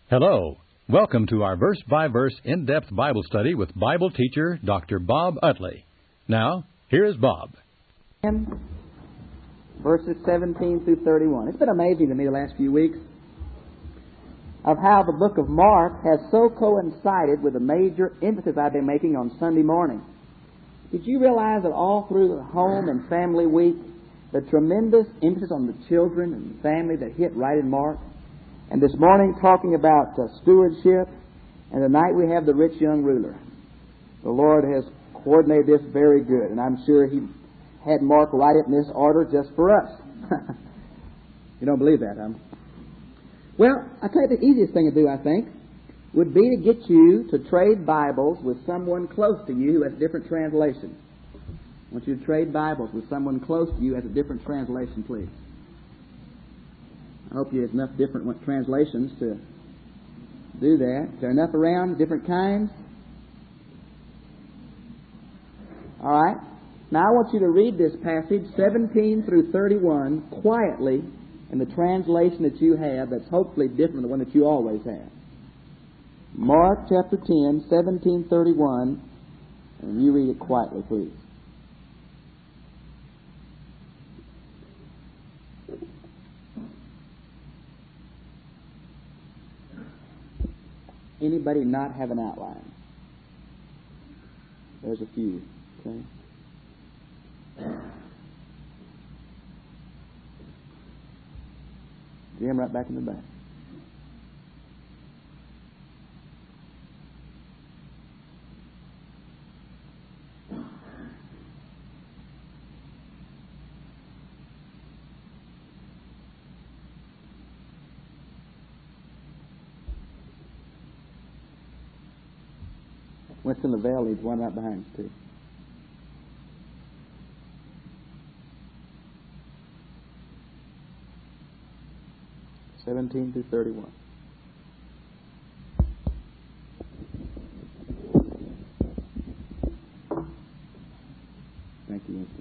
Hello. Welcome to our verse-by-verse in-depth Bible study with Bible teacher Dr. Bob Utley. Now, here's Bob. Verses 17 through 31. It's been amazing to me the last few weeks of how the book of Mark has so coincided with the major emphasis I've been making on Sunday morning. Did you realize that all through the home and family week, the tremendous emphasis on the children and family that hit right in Mark? And this morning talking about stewardship, and tonight we have the rich young ruler. The Lord has coordinated this very good, and I'm sure He had Mark write it in this order just for us. You don't believe that, huh? Well, I tell you, the easiest thing to do, I think, would be to get you to trade Bibles with someone close to you who has a different translation. I want you to trade Bibles with someone close to you who has a different translation, please. I hope you have enough different translations to do that. Is there enough around, different kinds? All right. Now I want you to read this passage, 17 through 31, quietly in the translation that you have that's hopefully different than the one that you always have. Mark chapter 10, 17:31, and you read it quietly, please. Anybody not have an outline? There's a few. Okay. Jim, right back in the back. Winston Lavelle needs one right behind us, too. (17 through 31). Thank you, Winston.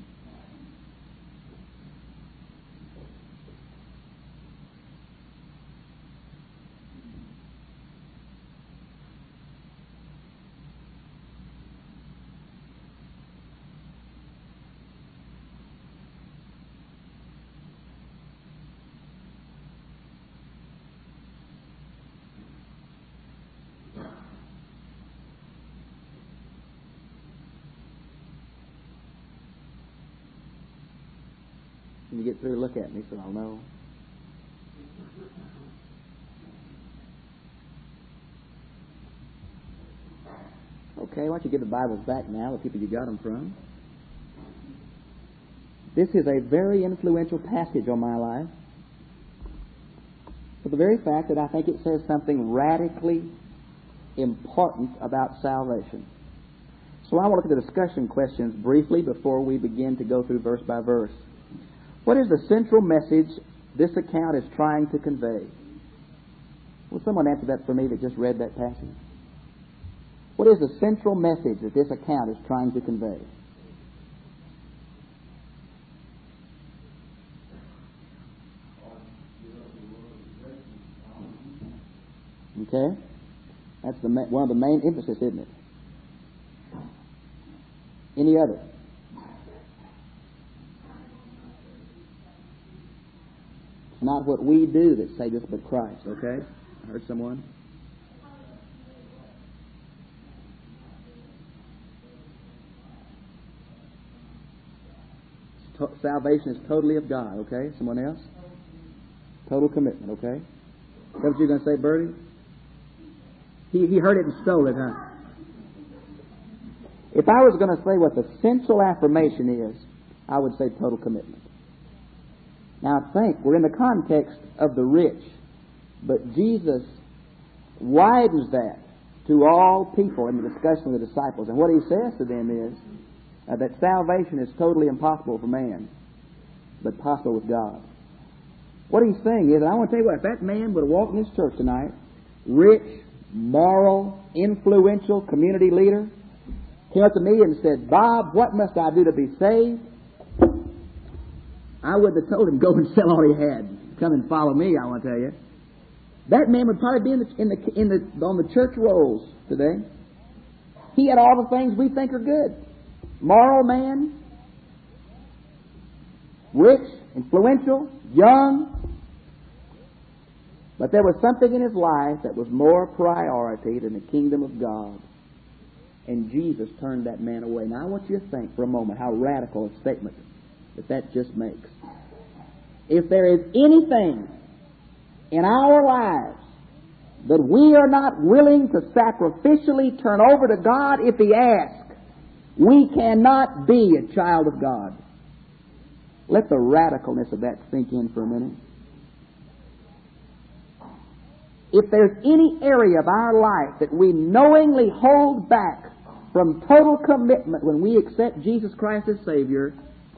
When you get through, look at me so I'll know. Okay, why don't you give the Bibles back now, the people you got them from. This is a very influential passage on my life for the very fact that I think it says something radically important about salvation. So I want to look at the discussion questions briefly before we begin to go through verse by verse. What is the central message this account is trying to convey? Will someone answer that for me that just read that passage? What is the central message that this account is trying to convey? Okay? That's one of the main emphasis, isn't it? Any other? It's not what we do that saves us, but Christ, okay? I heard someone. Salvation is totally of God, okay? Someone else? Total commitment, okay? Is that what you're going to say, Bertie? He heard it and stole it, huh? If I was going to say what the central affirmation is, I would say total commitment. Now think, we're in the context of the rich, but Jesus widens that to all people in the discussion with the disciples. And what He says to them is that salvation is totally impossible for man, but possible with God. What He's saying is, and I want to tell you what, if that man would have walked in this church tonight, rich, moral, influential community leader, came up to me and said, "Bob, what must I do to be saved?" I would have told him, go and sell all he had. Come and follow me, I want to tell you. That man would probably be on the church rolls today. He had all the things we think are good. Moral man, rich, influential, young. But there was something in his life that was more priority than the kingdom of God. And Jesus turned that man away. Now I want you to think for a moment how radical a statement that just makes. If there is anything in our lives that we are not willing to sacrificially turn over to God if He asks, we cannot be a child of God. Let the radicalness of that sink in for a minute. If there's any area of our life that we knowingly hold back from total commitment when we accept Jesus Christ as Savior,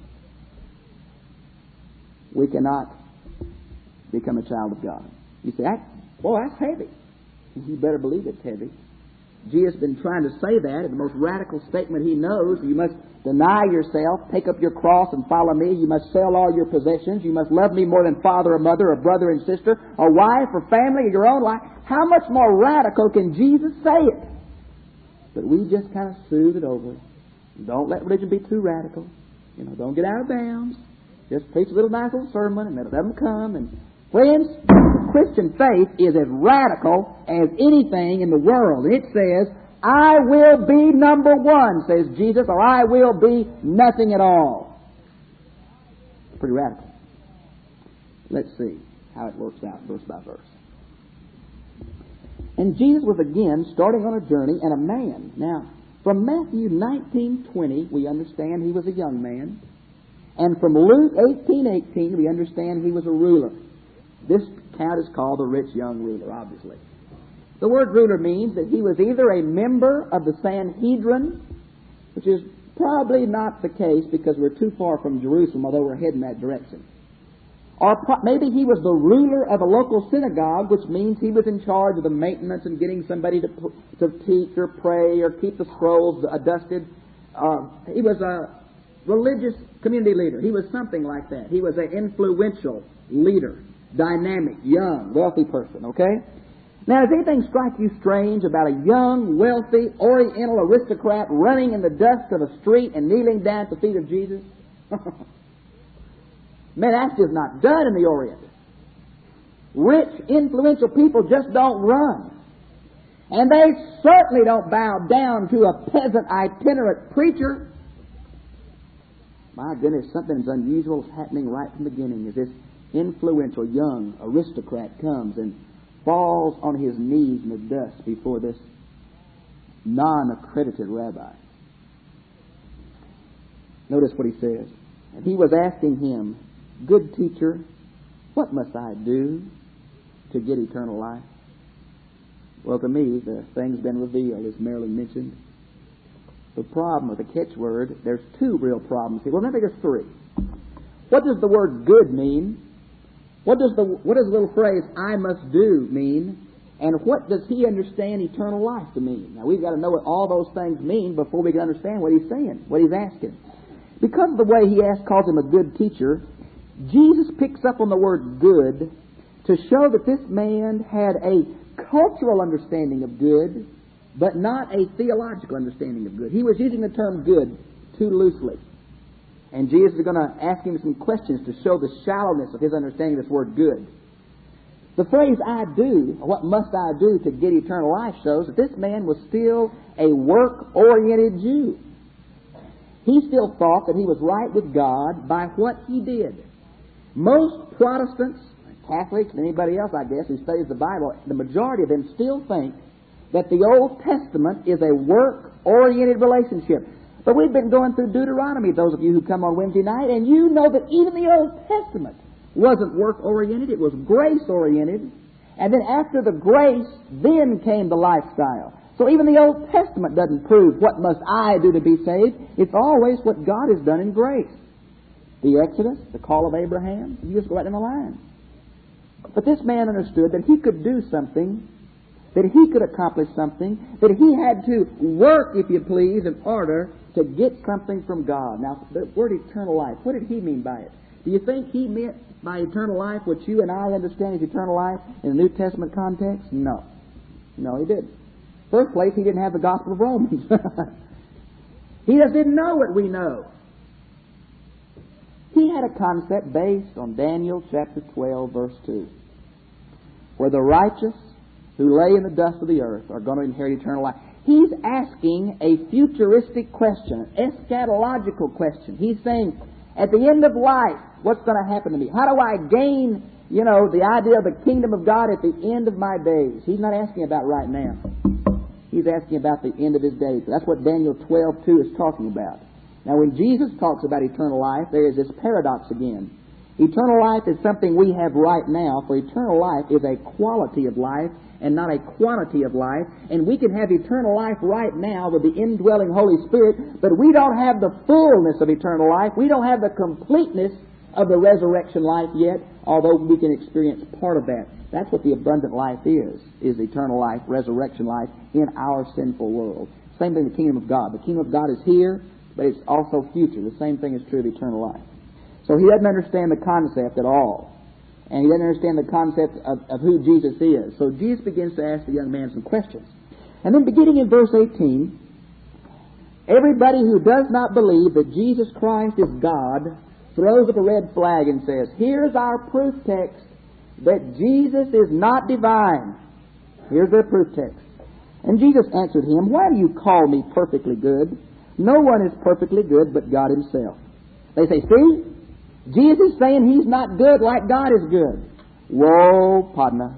we cannot become a child of God. You say, boy, that's heavy. You better believe it's heavy. Jesus has been trying to say that in the most radical statement He knows. You must deny yourself, take up your cross and follow me. You must sell all your possessions. You must love me more than father or mother or brother and sister or wife or family or your own life. How much more radical can Jesus say it? But we just kind of soothe it over. Don't let religion be too radical. Don't get out of bounds. Just preach a little nice little sermon and let them come. And friends, Christian faith is as radical as anything in the world. It says, I will be number one, says Jesus, or I will be nothing at all. It's pretty radical. Let's see how it works out verse by verse. And Jesus was again starting on a journey, and a man. Now, from Matthew 19:20, we understand he was a young man. And from Luke 18:18, we understand he was a ruler. This account is called the rich young ruler, obviously. The word ruler means that he was either a member of the Sanhedrin, which is probably not the case because we're too far from Jerusalem, although we're heading that direction. Or maybe he was the ruler of a local synagogue, which means he was in charge of the maintenance and getting somebody to teach or pray or keep the scrolls dusted. He was a religious community leader. He was something like that. He was an influential leader, dynamic, young, wealthy person, okay? Now, does anything strike you strange about a young, wealthy, Oriental aristocrat running in the dust of a street and kneeling down at the feet of Jesus? Man, that's just not done in the Orient. Rich, influential people just don't run. And they certainly don't bow down to a peasant itinerant preacher. My goodness, something unusual is happening right from the beginning as this influential young aristocrat comes and falls on his knees in the dust before this non-accredited rabbi. Notice what he says. And he was asking him, Good teacher, what must I do to get eternal life? Well, to me, the thing's been revealed, as Marilyn mentioned. The problem with the catchword, there's two real problems here. Well, maybe there's three. What does the word good mean? What does the little phrase, I must do, mean? And what does he understand eternal life to mean? Now, we've got to know what all those things mean before we can understand what he's saying, what he's asking. Because of the way he calls him a good teacher, Jesus picks up on the word good to show that this man had a cultural understanding of good, but not a theological understanding of good. He was using the term good too loosely. And Jesus is going to ask him some questions to show the shallowness of his understanding of this word good. The phrase, I do, or what must I do to get eternal life, shows that this man was still a work-oriented Jew. He still thought that he was right with God by what he did. Most Protestants, Catholics, and anybody else, I guess, who studies the Bible, the majority of them still think that the Old Testament is a work-oriented relationship. But we've been going through Deuteronomy, those of you who come on Wednesday night, and you know that even the Old Testament wasn't work-oriented, it was grace-oriented. And then after the grace, then came the lifestyle. So even the Old Testament doesn't prove what must I do to be saved. It's always what God has done in grace. The Exodus, the call of Abraham, you just go right in the line. But this man understood that he could do something, that he could accomplish something, that he had to work, if you please, in order to get something from God. Now, the word eternal life, what did he mean by it? Do you think he meant by eternal life what you and I understand as eternal life in the New Testament context? No. No, he didn't. First place, he didn't have the Gospel of Romans. He just didn't know what we know. He had a concept based on Daniel chapter 12, verse 2, where the righteous who lay in the dust of the earth are going to inherit eternal life. He's asking a futuristic question, an eschatological question. He's saying, at the end of life, what's going to happen to me? How do I gain, the idea of the kingdom of God at the end of my days? He's not asking about right now. He's asking about the end of his days. That's what Daniel 12:2 is talking about. Now, when Jesus talks about eternal life, there is this paradox again. Eternal life is something we have right now, for eternal life is a quality of life and not a quantity of life. And we can have eternal life right now with the indwelling Holy Spirit, but we don't have the fullness of eternal life. We don't have the completeness of the resurrection life yet, although we can experience part of that. That's what the abundant life is eternal life, resurrection life in our sinful world. Same thing with the kingdom of God. The kingdom of God is here, but it's also future. The same thing is true of eternal life. So he doesn't understand the concept at all. And he doesn't understand the concept of who Jesus is. So Jesus begins to ask the young man some questions. And then beginning in verse 18, everybody who does not believe that Jesus Christ is God throws up a red flag and says, here's our proof text that Jesus is not divine. Here's their proof text. And Jesus answered him, why do you call me perfectly good? No one is perfectly good but God himself. They say, see, Jesus is saying he's not good like God is good. Whoa, partner.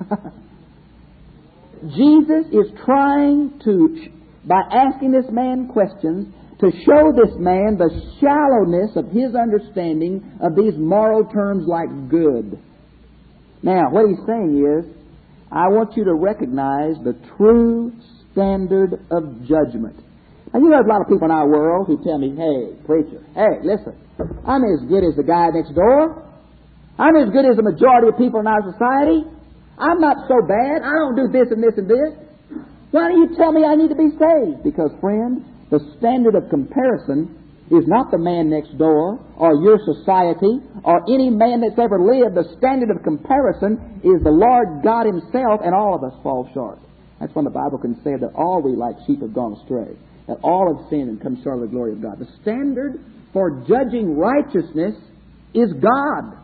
Jesus is trying to, by asking this man questions, to show this man the shallowness of his understanding of these moral terms like good. Now, what he's saying is, I want you to recognize the true standard of judgment. And there's a lot of people in our world who tell me, hey, preacher, hey, listen, I'm as good as the guy next door. I'm as good as the majority of people in our society. I'm not so bad. I don't do this and this and this. Why do you tell me I need to be saved? Because, friend, the standard of comparison is not the man next door or your society or any man that's ever lived. The standard of comparison is the Lord God himself, and all of us fall short. That's when the Bible can say that all we like sheep have gone astray, that all have sinned and come short of the glory of God. The standard for judging righteousness is God.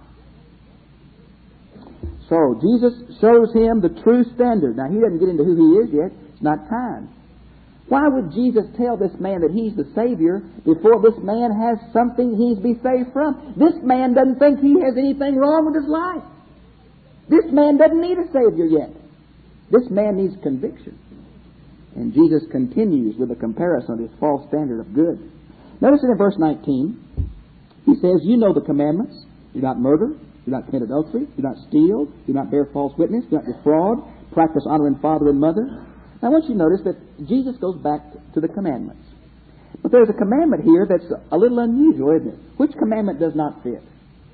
So Jesus shows him the true standard. Now, he doesn't get into who he is yet. It's not time. Why would Jesus tell this man that he's the Savior before this man has something he's to be saved from? This man doesn't think he has anything wrong with his life. This man doesn't need a Savior yet. This man needs conviction. And Jesus continues with a comparison of this false standard of good. Notice in verse 19, he says, you know the commandments. Do not murder. Do not commit adultery. Do not steal. Do not bear false witness. Do not defraud. Practice honoring father and mother. Now, I want you to notice that Jesus goes back to the commandments. But there's a commandment here that's a little unusual, isn't it? Which commandment does not fit?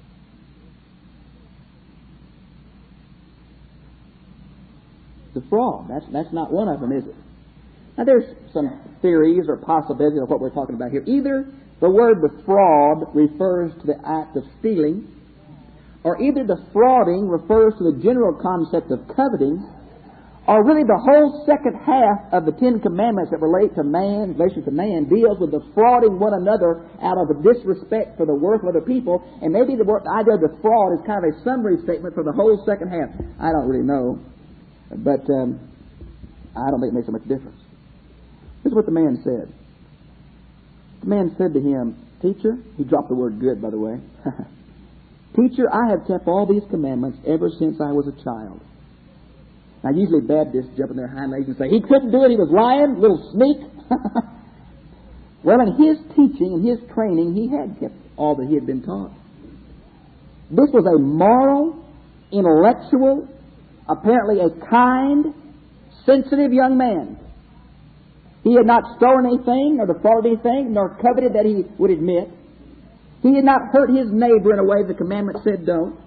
Defraud. That's not one of them, is it? Now, there's some theories or possibilities of what we're talking about here. Either the word defraud refers to the act of stealing, or either defrauding refers to the general concept of coveting, or really the whole second half of the Ten Commandments that relate to man, relation to man, deals with defrauding one another out of a disrespect for the worth of other people. And maybe the idea of defraud is kind of a summary statement for the whole second half. I don't really know, but I don't think it makes so much difference. This is what the man said. The man said to him, Teacher, he dropped the word good, by the way. Teacher, I have kept all these commandments ever since I was a child. Now, usually Baptists jump in their hind legs and say, he couldn't do it, he was lying, little sneak. Well, in his teaching and his training, he had kept all that he had been taught. This was a moral, intellectual, apparently a kind, sensitive young man. He had not stolen anything, nor defrauded anything, nor coveted that he would admit. He had not hurt his neighbor in a way the commandment said don't.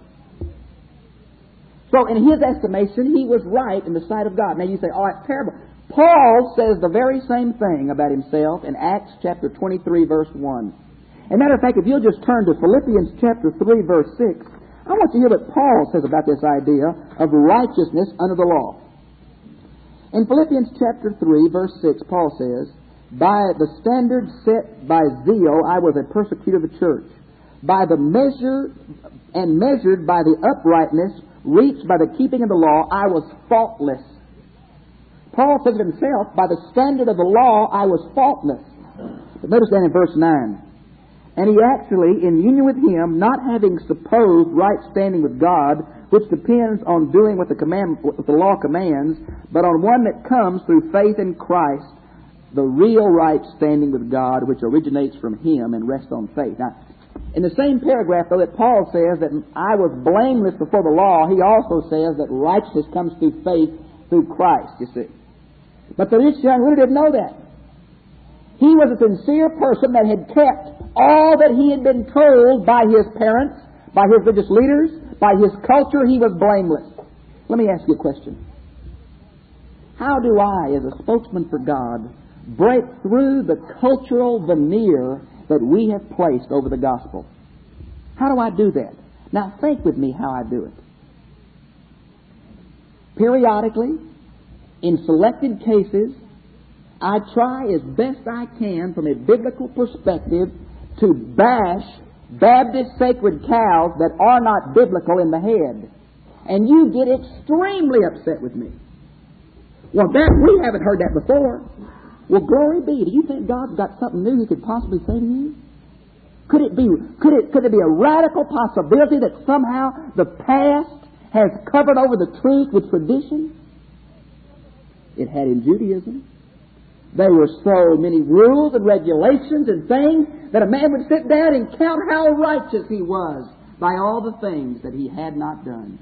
So in his estimation, he was right in the sight of God. Now you say, oh, that's terrible. Paul says the very same thing about himself in Acts chapter 23, verse 1. As a matter of fact, if you'll just turn to Philippians chapter 3, verse 6, I want you to hear what Paul says about this idea of righteousness under the law. In Philippians chapter 3, verse 6, Paul says, "By the standard set by zeal, I was a persecutor of the church. By the measure and measured by the uprightness reached by the keeping of the law, I was faultless." Paul says of himself, by the standard of the law, I was faultless. But notice that in verse 9. "And he actually, in union with him, not having supposed right standing with God, which depends on doing what the law commands, but on one that comes through faith in Christ, the real right standing with God, which originates from him and rests on faith." Now, in the same paragraph, though, that Paul says that I was blameless before the law, he also says that righteousness comes through faith through Christ, you see. But the rich young ruler didn't know that. He was a sincere person that had kept all that he had been told by his parents, by his religious leaders, by his culture. He was blameless. Let me ask you a question. How do I, as a spokesman for God, break through the cultural veneer that we have placed over the gospel? How do I do that? Now think with me how I do it. Periodically, in selected cases, I try as best I can from a biblical perspective to bash Baptist sacred cows that are not biblical in the head. And you get extremely upset with me. Well, we haven't heard that before. Well, glory be. Do you think God's got something new He could possibly say to you? Could it be a radical possibility that somehow the past has covered over the truth with tradition? It had in Judaism. There were so many rules and regulations and things that a man would sit down and count how righteous he was by all the things that he had not done.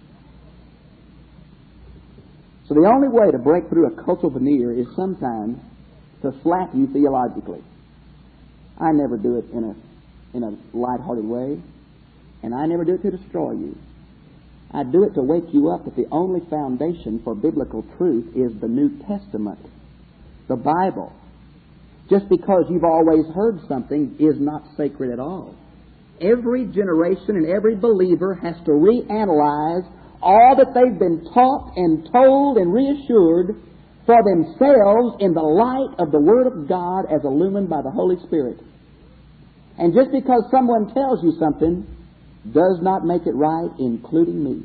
So the only way to break through a cultural veneer is sometimes to slap you theologically. I never do it in a light-hearted way, and I never do it to destroy you. I do it to wake you up that the only foundation for biblical truth is the New Testament, the Bible. Just because you've always heard something is not sacred at all. Every generation and every believer has to reanalyze all that they've been taught and told and reassured for themselves in the light of the Word of God as illumined by the Holy Spirit. And just because someone tells you something does not make it right, including me.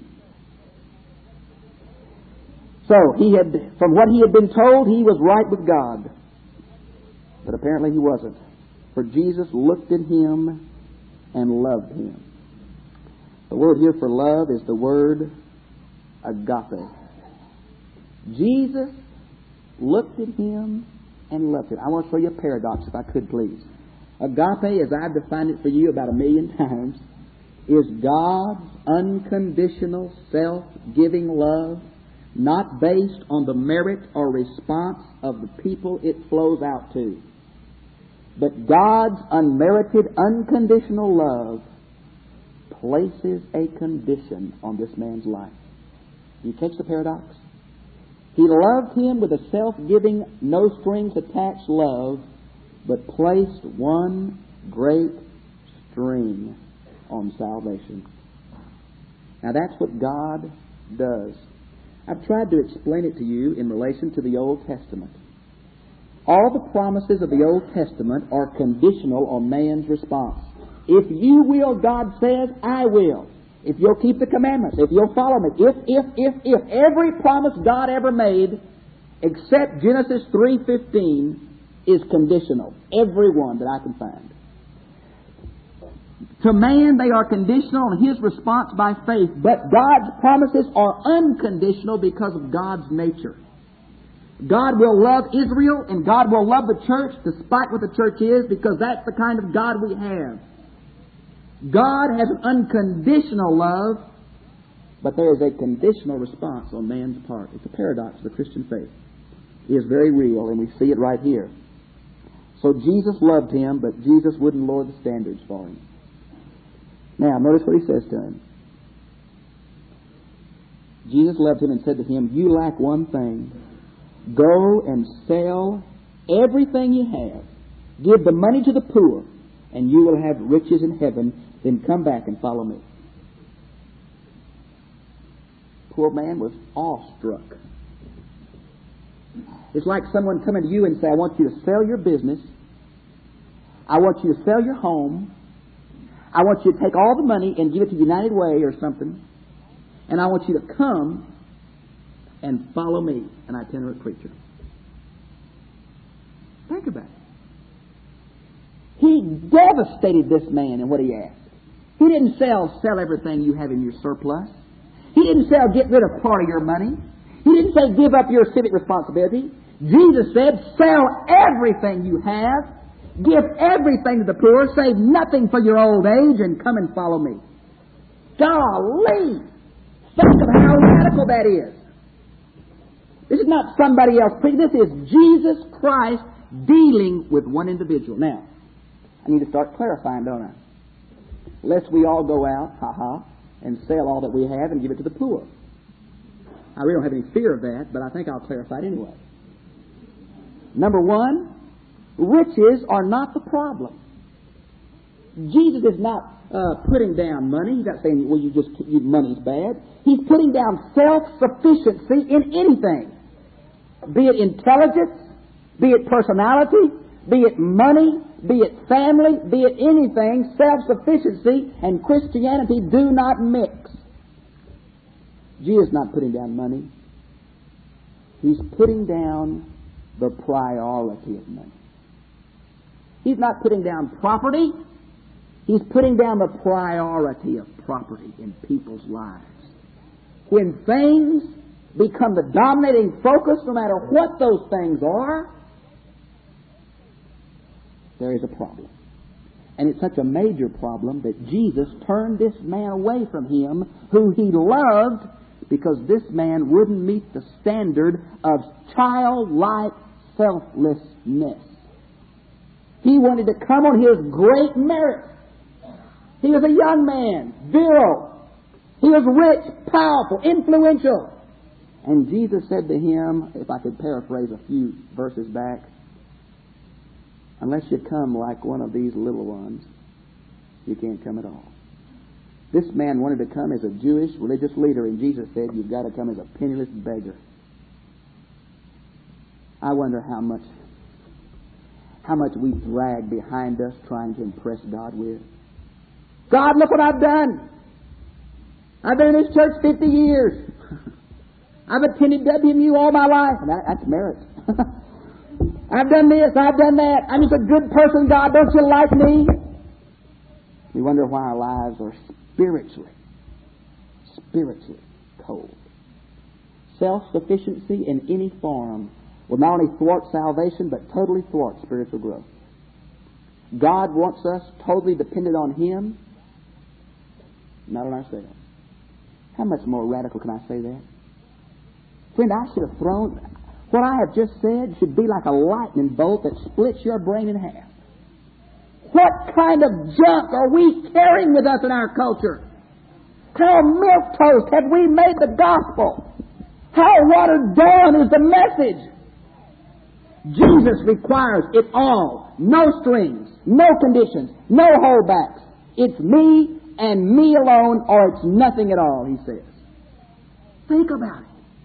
So, from what he had been told, he was right with God. But apparently he wasn't. For Jesus looked at him and loved him. The word here for love is the word agape. Jesus looked at him and loved him. I want to show you a paradox, if I could, please. Agape, as I've defined it for you about 1,000,000 times, is God's unconditional, self-giving love, not based on the merit or response of the people it flows out to. But God's unmerited, unconditional love places a condition on this man's life. You catch the paradox? He loved him with a self-giving, no-strings-attached love, but placed one great string on salvation. Now that's what God does. I've tried to explain it to you in relation to the Old Testament. All the promises of the Old Testament are conditional on man's response. If you will, God says, I will. If you'll keep the commandments, if you'll follow me, if. Every promise God ever made, except Genesis 3:15, is conditional. Every one that I can find. To man, they are conditional on his response by faith, but God's promises are unconditional because of God's nature. God will love Israel and God will love the church despite what the church is, because that's the kind of God we have. God has an unconditional love, but there is a conditional response on man's part. It's a paradox of the Christian faith. It is very real, and we see it right here. So Jesus loved him, but Jesus wouldn't lower the standards for him. Now, notice what he says to him. Jesus loved him and said to him, you lack one thing. Go and sell everything you have. Give the money to the poor, and you will have riches in heaven. Then come back and follow me. Poor man was awestruck. It's like someone coming to you and say, I want you to sell your business. I want you to sell your home. I want you to take all the money and give it to United Way or something. And I want you to come and follow me, an itinerant preacher. Think about it. He devastated this man in what he asked. He didn't sell everything you have in your surplus. He didn't say, get rid of part of your money. He didn't say, give up your civic responsibility. Jesus said, sell everything you have, give everything to the poor, save nothing for your old age, and come and follow me. Golly! Think of how radical that is. This is not somebody else preaching. This is Jesus Christ dealing with one individual. Now, I need to start clarifying, don't I? Lest we all go out, and sell all that we have and give it to the poor. I really don't have any fear of that, but I think I'll clarify it anyway. Number one, riches are not the problem. Jesus is not putting down money. He's not saying, well, money's bad. He's putting down self-sufficiency in anything. Be it intelligence, be it personality, be it money, be it family, be it anything, self-sufficiency and Christianity do not mix. Jesus is not putting down money. He's putting down the priority of money. He's not putting down property. He's putting down the priority of property in people's lives. When things become the dominating focus, no matter what those things are, there is a problem. And it's such a major problem that Jesus turned this man away from him who he loved, because this man wouldn't meet the standard of childlike selflessness. He wanted to come on his great merit. He was a young man, virile. He was rich, powerful, influential. And Jesus said to him, if I could paraphrase a few verses back, unless you come like one of these little ones, you can't come at all. This man wanted to come as a Jewish religious leader, and Jesus said, you've got to come as a penniless beggar. I wonder how much we drag behind us trying to impress God with. God, look what I've done. I've been in this church 50 years. I've attended WMU all my life. That's merit. I've done this, I've done that. I'm just a good person, God. Don't you like me? We wonder why our lives are spiritually cold. Self-sufficiency in any form will not only thwart salvation, but totally thwart spiritual growth. God wants us totally dependent on Him, not on ourselves. How much more radical can I say that? Friend, I should have thrown... What I have just said should be like a lightning bolt that splits your brain in half. What kind of junk are we carrying with us in our culture? How milquetoast have we made the gospel? How watered down is the message? Jesus requires it all. No strings, no conditions, no holdbacks. It's me and me alone, or it's nothing at all, he says. Think about it.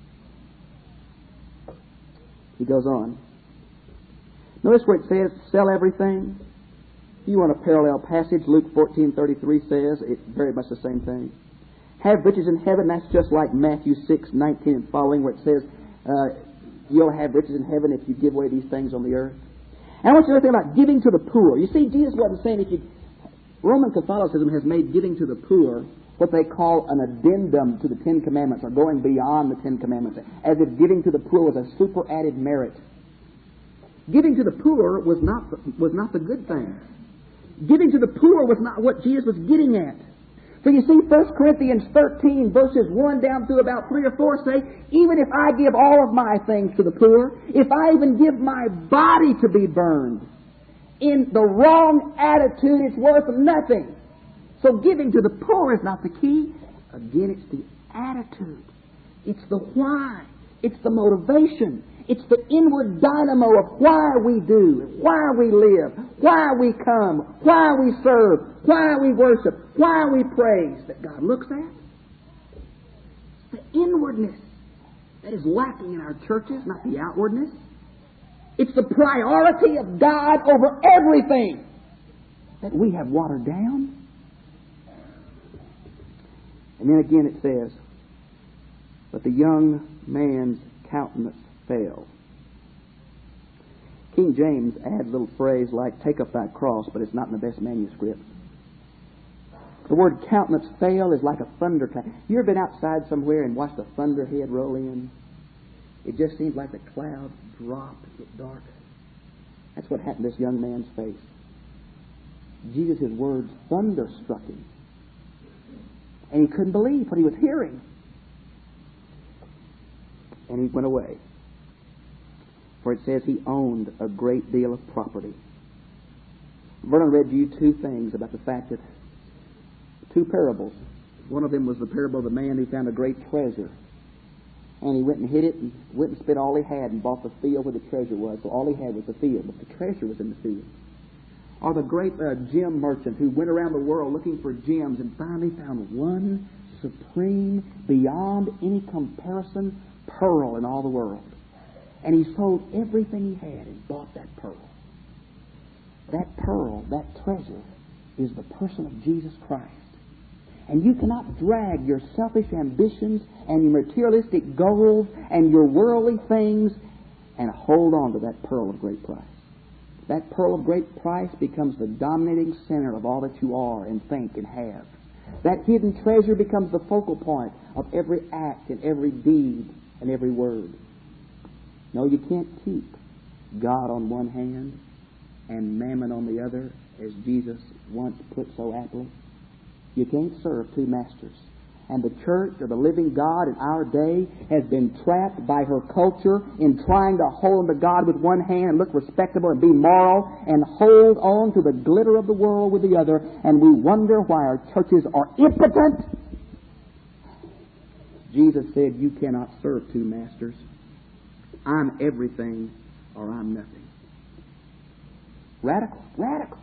He goes on. Notice where it says, sell everything. If you want a parallel passage, Luke 14:33 says, it's very much the same thing. Have riches in heaven, that's just like Matthew 6:19 and following, where it says, you'll have riches in heaven if you give away these things on the earth. And I want you to think about giving to the poor. You see, Jesus wasn't saying Roman Catholicism has made giving to the poor what they call an addendum to the Ten Commandments, or going beyond the Ten Commandments, as if giving to the poor was a super-added merit. Giving to the poor was not the good thing. Giving to the poor was not what Jesus was getting at. So you see, 1 Corinthians 13, verses 1 down through about 3 or 4 say, even if I give all of my things to the poor, if I even give my body to be burned, in the wrong attitude, it's worth nothing. So giving to the poor is not the key. Again, it's the attitude. It's the why. It's the motivation. It's the inward dynamo of why we do, why we live, why we come, why we serve, why we worship, why we praise that God looks at. The inwardness that is lacking in our churches, not the outwardness. It's the priority of God over everything that we have watered down. And then again it says, but the young man's countenance fell. King James adds a little phrase like, take up thy cross, but it's not in the best manuscript. The word countenance fell is like a thunder clap. You ever been outside somewhere and watched a thunderhead roll in? It just seems like the clouds dropped and get dark. That's what happened to this young man's face. Jesus' words thunderstruck him. And he couldn't believe what he was hearing. And he went away. For it says he owned a great deal of property. Vernon read you two things about the fact that two parables. One of them was the parable of the man who found a great treasure. And he went and hid it and went and spent all he had and bought the field where the treasure was. So all he had was the field, but the treasure was in the field. Or the great gem merchant who went around the world looking for gems and finally found one supreme, beyond any comparison, pearl in all the world. And he sold everything he had and bought that pearl. That pearl, that treasure, is the person of Jesus Christ. And you cannot drag your selfish ambitions and your materialistic goals and your worldly things and hold on to that pearl of great price. That pearl of great price becomes the dominating center of all that you are and think and have. That hidden treasure becomes the focal point of every act and every deed and every word. No, you can't keep God on one hand and mammon on the other, as Jesus once put so aptly. You can't serve two masters. And the church of the living God in our day has been trapped by her culture in trying to hold on to God with one hand and look respectable and be moral and hold on to the glitter of the world with the other. And we wonder why our churches are impotent. Jesus said, you cannot serve two masters. I'm everything or I'm nothing. Radical, radical.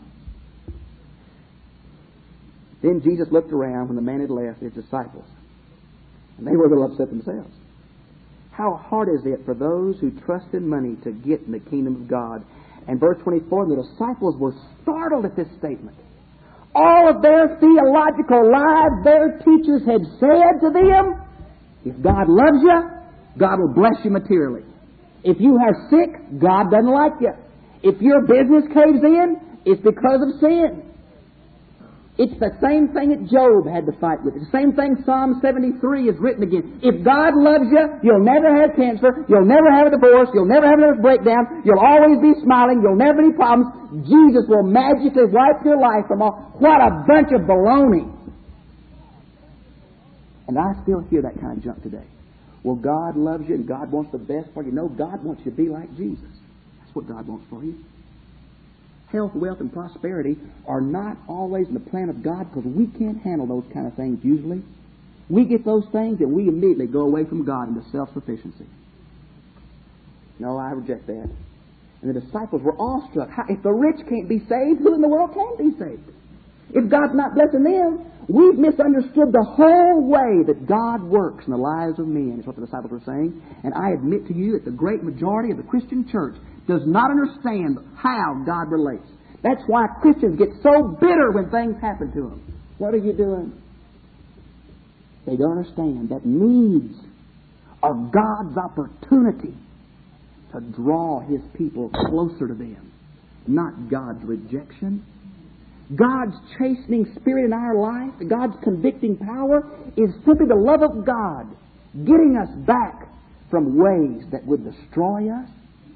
Then Jesus looked around when the man had left his disciples, and they were a little upset themselves. How hard is it for those who trust in money to get in the kingdom of God? And verse 24, the disciples were startled at this statement. All of their theological lives, their teachers had said to them, if God loves you, God will bless you materially. If you are sick, God doesn't like you. If your business caves in, it's because of sin. It's the same thing that Job had to fight with. It's the same thing Psalm 73 is written again. If God loves you, you'll never have cancer, you'll never have a divorce, you'll never have a nervous breakdown, you'll always be smiling, you'll never have any problems. Jesus will magically wipe your life from all. What a bunch of baloney. And I still hear that kind of junk today. Well, God loves you and God wants the best for you. No, God wants you to be like Jesus. That's what God wants for you. Health, wealth, and prosperity are not always in the plan of God because we can't handle those kind of things usually. We get those things and we immediately go away from God into self-sufficiency. No, I reject that. And the disciples were awestruck. If the rich can't be saved, who in the world can be saved? If God's not blessing them, we've misunderstood the whole way that God works in the lives of men, is what the disciples were saying. And I admit to you that the great majority of the Christian church does not understand how God relates. That's why Christians get so bitter when things happen to them. What are you doing? They don't understand that needs are God's opportunity to draw His people closer to them, not God's rejection. God's chastening spirit in our life, God's convicting power, is simply the love of God getting us back from ways that would destroy us.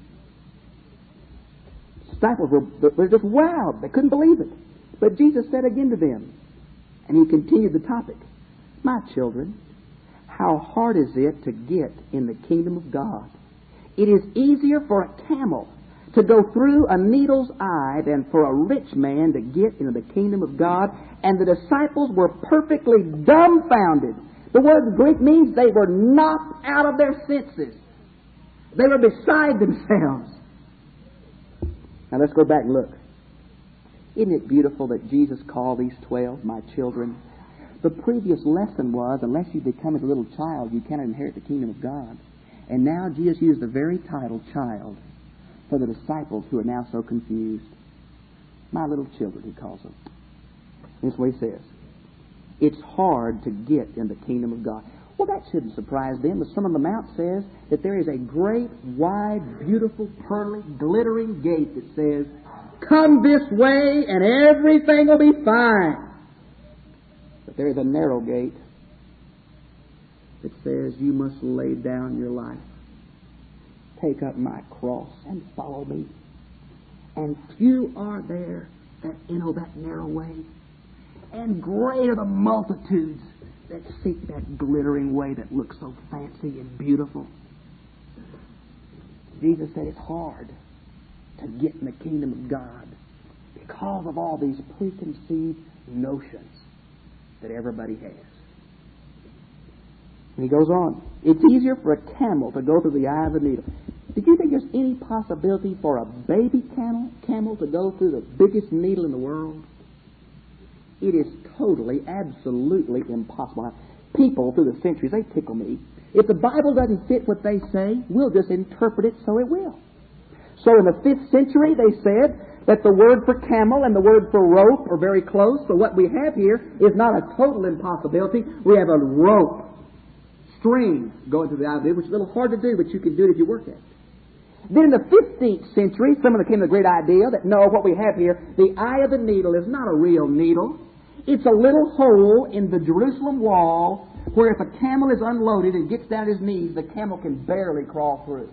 Disciples were just wowed. They couldn't believe it. But Jesus said again to them, and He continued the topic, my children, how hard is it to get in the kingdom of God? It is easier for a camel to go through a needle's eye than for a rich man to get into the kingdom of God. And the disciples were perfectly dumbfounded. The word Greek means they were knocked out of their senses. They were beside themselves. Now let's go back and look. Isn't it beautiful that Jesus called these 12 my children? The previous lesson was, unless you become as a little child, you cannot inherit the kingdom of God. And now Jesus used the very title, child, for the disciples who are now so confused. My little children, he calls them. This is what he says. It's hard to get in the kingdom of God. Well, that shouldn't surprise them. The Sermon on the Mount says that there is a great, wide, beautiful, pearly, glittering gate that says, come this way and everything will be fine. But there is a narrow gate that says you must lay down your life, take up my cross, and follow me. And few are there that enter that narrow way. And great are the multitudes that seek that glittering way that looks so fancy and beautiful. Jesus said it's hard to get in the kingdom of God because of all these preconceived notions that everybody has. And he goes on. It's easier for a camel to go through the eye of a needle. Did you think there's any possibility for a baby camel to go through the biggest needle in the world? It is totally, absolutely impossible. People through the centuries, they tickle me. If the Bible doesn't fit what they say, we'll just interpret it so it will. So in the 5th century, they said that the word for camel and the word for rope are very close. So what we have here is not a total impossibility. We have a rope, string going through the eye of the needle, which is a little hard to do, but you can do it if you work at it. Then in the 15th century, someone came to the great idea that, no, what we have here, the eye of the needle is not a real needle. It's a little hole in the Jerusalem wall where if a camel is unloaded and gets down to his knees, the camel can barely crawl through.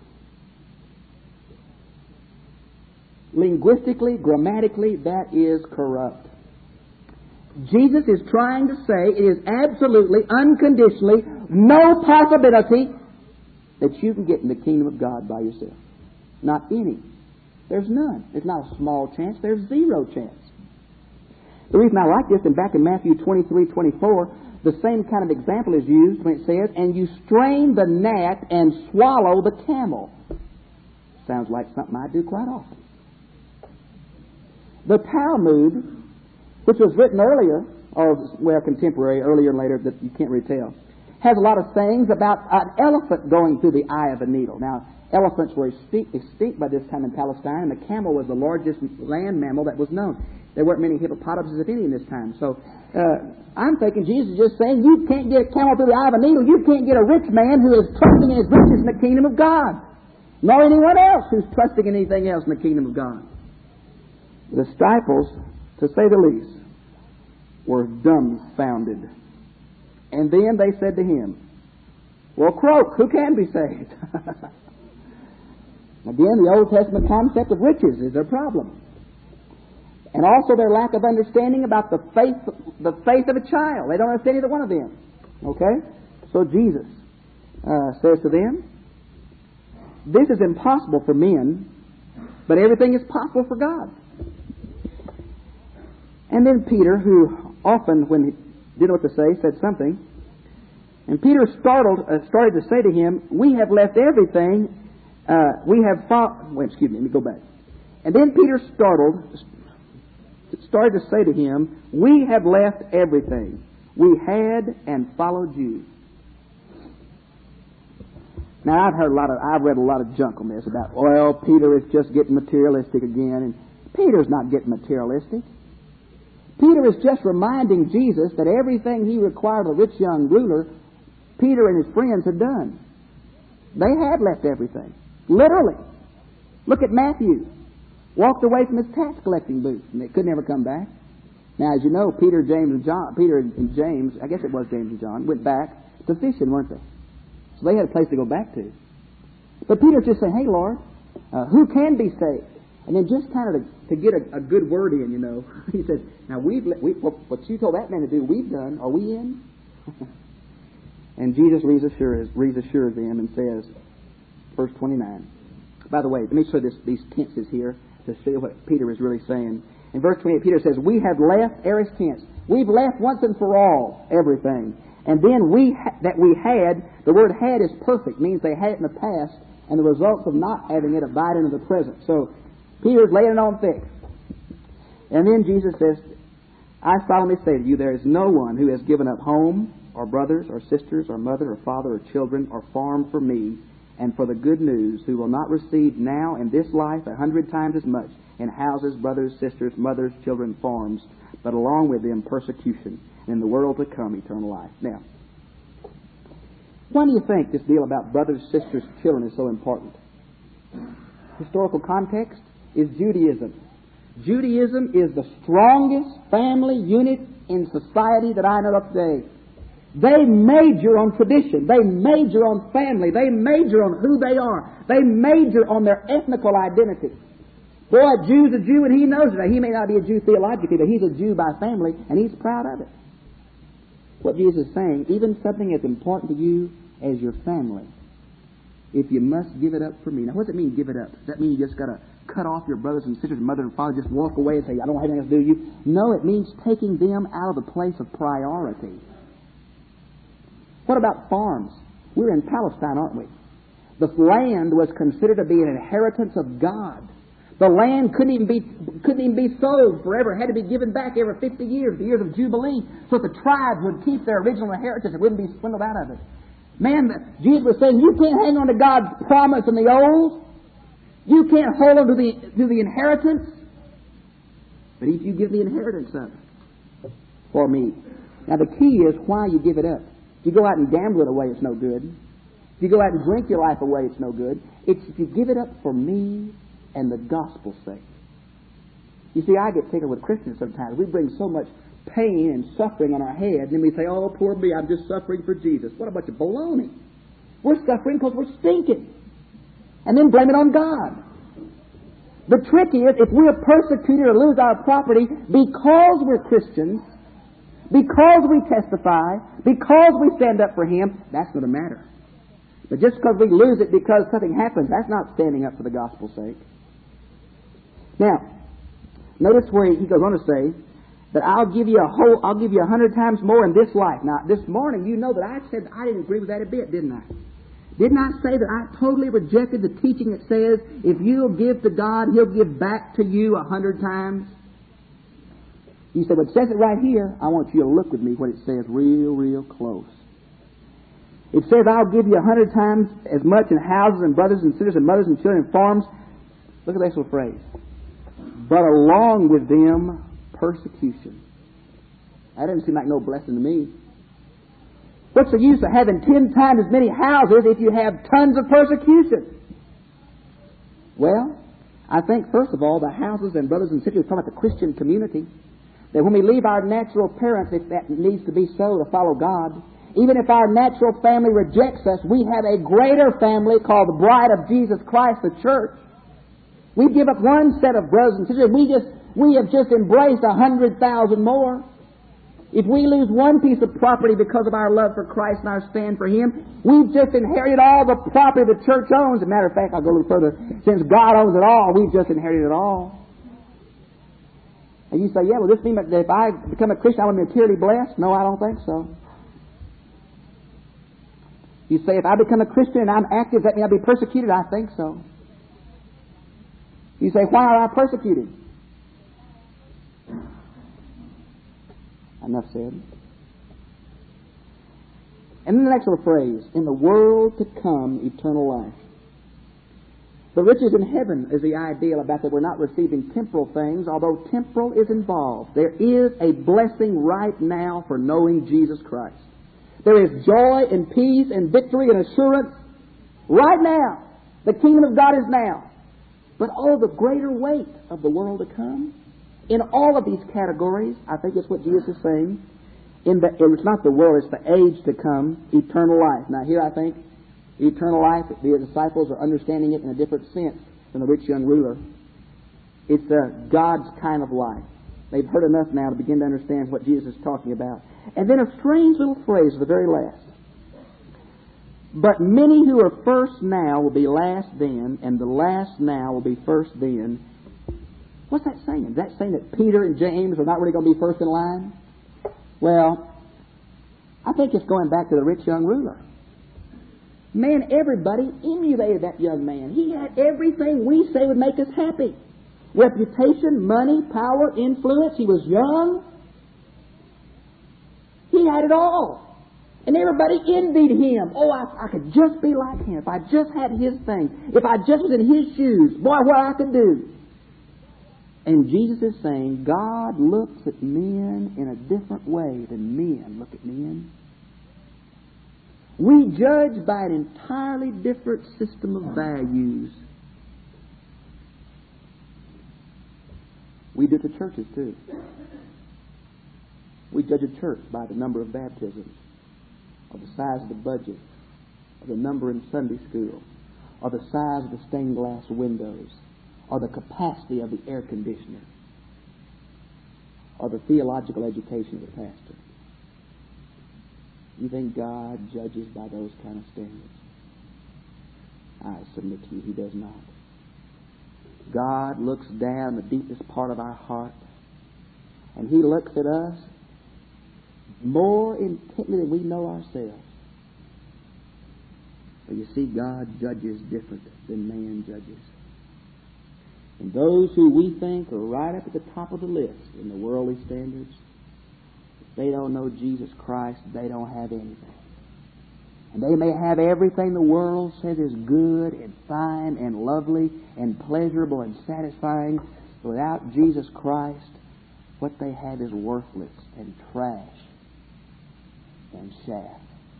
Linguistically, grammatically, that is corrupt. Jesus is trying to say it is absolutely, unconditionally, no possibility that you can get in the kingdom of God by yourself. Not any. There's none. There's not a small chance. There's zero chance. The reason I like this, and back in Matthew 23:24, the same kind of example is used when it says, and you strain the gnat and swallow the camel. Sounds like something I do quite often. The Talmud, which was written earlier, or well, contemporary, earlier and later, that you can't really tell, has a lot of sayings about an elephant going through the eye of a needle. Now, elephants were extinct by this time in Palestine, and the camel was the largest land mammal that was known. There weren't many hippopotamuses, if any, in this time. So I'm thinking Jesus is just saying, you can't get a camel through the eye of a needle. You can't get a rich man who is trusting in his riches in the kingdom of God, nor anyone else who's trusting in anything else in the kingdom of God. The disciples, to say the least, were dumbfounded. And then they said to him, well, croak, who can be saved? Again, the Old Testament concept of riches is their problem. And also their lack of understanding about the faith of a child. They don't understand either one of them. Okay? So Jesus says to them, this is impossible for men, but everything is possible for God. And then Peter, who often, when he didn't know what to say, said something. And Peter started to say to him, we have left everything. Let me go back. And then Peter started to say to him, we have left everything we had and followed you. Now I've read a lot of junk on this about, well, Peter is just getting materialistic again, and Peter's not getting materialistic. Peter is just reminding Jesus that everything he required of a rich young ruler, Peter and his friends had done. They had left everything. Literally. Look at Matthew. Walked away from his tax collecting booth, and they could never come back. Now, as you know, Peter and James, I guess it was James and John, went back to fishing, weren't they? So they had a place to go back to. But Peter's just saying, hey, Lord, who can be saved? And then just kind of to get a good word in, you know, he says, now what you told that man to do, we've done. Are we in? And Jesus reassures them and says, verse 29. By the way, let me show these tenses here to show you what Peter is really saying. In verse 28, Peter says, we have left, aorist tense, we've left once and for all everything. And then the word had is perfect, means they had it in the past, and the results of not having it abide into the present. So Peter's laying it on thick. And then Jesus says, I solemnly say to you, there is no one who has given up home, or brothers, or sisters, or mother, or father, or children, or farm for me, and for the good news, who will not receive now in this life 100 times as much in houses, brothers, sisters, mothers, children, farms, but along with them persecution, and in the world to come eternal life. Now, why do you think this deal about brothers, sisters, children is so important? Historical context is Judaism. Judaism is the strongest family unit in society that I know of today. They major on tradition. They major on family. They major on who they are. They major on their ethnical identity. Boy, a Jew's a Jew, and he knows it. He may not be a Jew theologically, but he's a Jew by family, and he's proud of it. What Jesus is saying, even something as important to you as your family, if you must give it up for me. Now, what does it mean, give it up? Does that mean you just got to cut off your brothers and sisters, mother and father, just walk away and say, I don't have anything else to do with you? No, it means taking them out of the place of priority. What about farms? We're in Palestine, aren't we? The land was considered to be an inheritance of God. The land couldn't even be sold forever. It had to be given back every 50 years, the years of Jubilee, so that the tribes would keep their original inheritance. It wouldn't be swindled out of it. Man, Jesus was saying, you can't hang on to God's promise in the old. You can't hold on to the inheritance. But if you give the inheritance up for me. Now the key is why you give it up. If you go out and gamble it away, it's no good. If you go out and drink your life away, it's no good. It's if you give it up for me and the gospel's sake. You see, I get tickled with Christians sometimes. We bring so much pain and suffering on our head, and then we say, oh, poor me, I'm just suffering for Jesus. What a bunch of baloney. We're suffering because we're stinking. And then blame it on God. The trick is, if we are persecuted or lose our property because we're Christians, because we testify, because we stand up for Him, that's going to matter. But just because we lose it because something happens, that's not standing up for the gospel's sake. Now, notice where he goes on to say that I'll give you 100 times more in this life. Now, this morning, you know that I said I didn't agree with that a bit, didn't I? Didn't I say that I totally rejected the teaching that says if you'll give to God, He'll give back to you 100 times? You say, well, it says it right here. I want you to look with me what it says real close. It says, I'll give you 100 times as much in houses and brothers and sisters and mothers and children and farms. Look at this little phrase. But along with them, persecution. That doesn't seem like no blessing to me. What's the use of having 10 times as many houses if you have tons of persecution? Well, I think, first of all, the houses and brothers and sisters, talking about the Christian community, that when we leave our natural parents, if that needs to be so, to follow God, even if our natural family rejects us, we have a greater family called the bride of Jesus Christ, the church. We give up one set of brothers and sisters. We have just embraced 100,000 more. If we lose one piece of property because of our love for Christ and our stand for Him, we've just inherited all the property the church owns. As a matter of fact, I'll go a little further. Since God owns it all, we've just inherited it all. And you say, yeah, well, this means that if I become a Christian, I'm materially blessed? No, I don't think so. You say, if I become a Christian and I'm active, does that mean I'll be persecuted? I think so. You say, why are I persecuted? Enough said. And then the next little phrase, in the world to come, eternal life. The riches in heaven is the ideal about that we're not receiving temporal things, although temporal is involved. There is a blessing right now for knowing Jesus Christ. There is joy and peace and victory and assurance right now. The kingdom of God is now. But oh, the greater weight of the world to come. In all of these categories, I think it's what Jesus is saying. It's not the world, it's the age to come, eternal life. Now here I think eternal life, the disciples are understanding it in a different sense than the rich young ruler. It's God's kind of life. They've heard enough now to begin to understand what Jesus is talking about. And then a strange little phrase at the very last. But many who are first now will be last then, and the last now will be first then. What's that saying? Is that saying that Peter and James are not really going to be first in line? Well, I think it's going back to the rich young ruler. Man, everybody emulated that young man. He had everything we say would make us happy. Reputation, money, power, influence. He was young. He had it all. And everybody envied him. Oh, I could just be like him. If I just had his thing. If I just was in his shoes. Boy, what I could do. And Jesus is saying, God looks at men in a different way than men look at men. We judge by an entirely different system of values. We do it to churches too. We judge a church by the number of baptisms, or the size of the budget, or the number in Sunday school, or the size of the stained glass windows, or the capacity of the air conditioner, or the theological education of the pastor. You think God judges by those kind of standards? I submit to you, He does not. God looks down the deepest part of our heart, and He looks at us more intently than we know ourselves. But you see, God judges different than man judges. And those who we think are right up at the top of the list in the worldly standards, if they don't know Jesus Christ, they don't have anything. And they may have everything the world says is good and fine and lovely and pleasurable and satisfying. But without Jesus Christ, what they have is worthless and trash and chaff.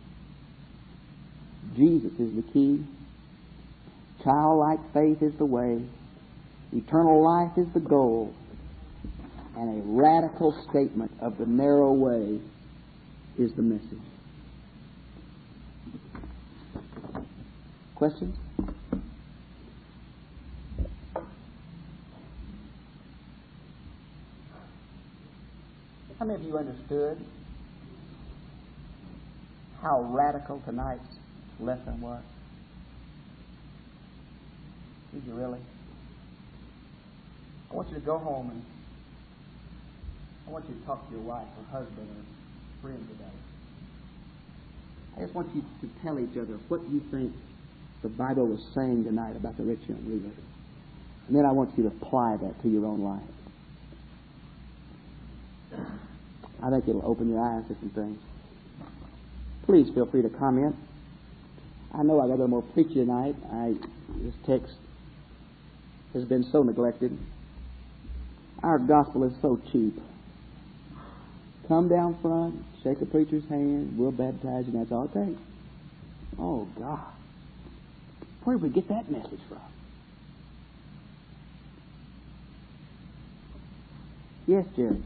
Jesus is the key. Childlike faith is the way. Eternal life is the goal. And a radical statement of the narrow way is the message. Questions? How many of you understood how radical tonight's lesson was? Did you really? I want you to go home and I want you to talk to your wife or husband or friend today. I just want you to tell each other what you think the Bible was saying tonight about the rich young ruler. And then I want you to apply that to your own life. I think it'll open your eyes to some things. Please feel free to comment. I know I've got a little more preaching tonight. This text has been so neglected. Our gospel is so cheap. Come down front, shake a preacher's hand, we'll baptize you, and that's all it takes. Oh, God. Where did we get that message from? Yes, Jerry.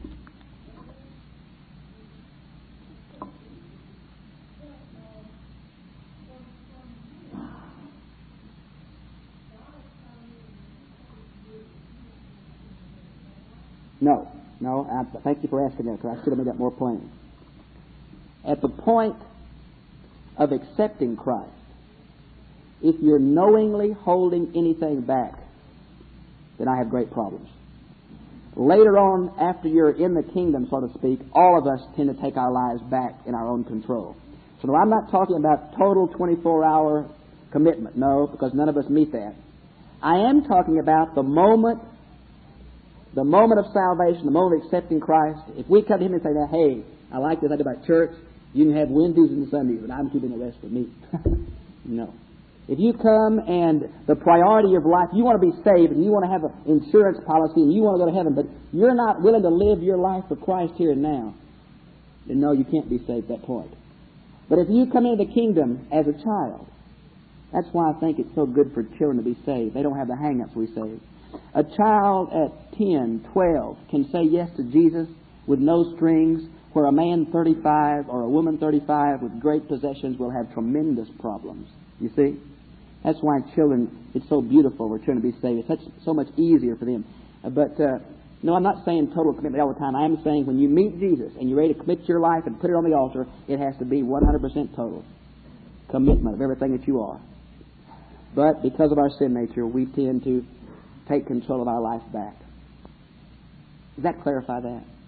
No, thank you for asking that, because I should have made that more plain. At the point of accepting Christ, if you're knowingly holding anything back, then I have great problems. Later on, after you're in the kingdom, so to speak, all of us tend to take our lives back in our own control. So no, I'm not talking about total 24-hour commitment. No, because none of us meet that. I am talking about the moment of salvation, the moment of accepting Christ. If we come to Him and say, hey, I like this idea about church, you can have Wednesdays and Sundays, but I'm keeping the rest for me. No. If you come and the priority of life, you want to be saved and you want to have an insurance policy and you want to go to heaven, but you're not willing to live your life for Christ here and now, then no, you can't be saved at that point. But if you come into the kingdom as a child, that's why I think it's so good for children to be saved. They don't have the hang-ups we say. A child at 10, 12 can say yes to Jesus with no strings, where a man 35 or a woman 35 with great possessions will have tremendous problems. You see? That's why children, it's so beautiful for children to be saved. It's so much easier for them. No, I'm not saying total commitment all the time. I am saying when you meet Jesus and you're ready to commit your life and put it on the altar, it has to be 100% total commitment of everything that you are. But because of our sin nature, we tend to take control of our life back. Does that clarify that?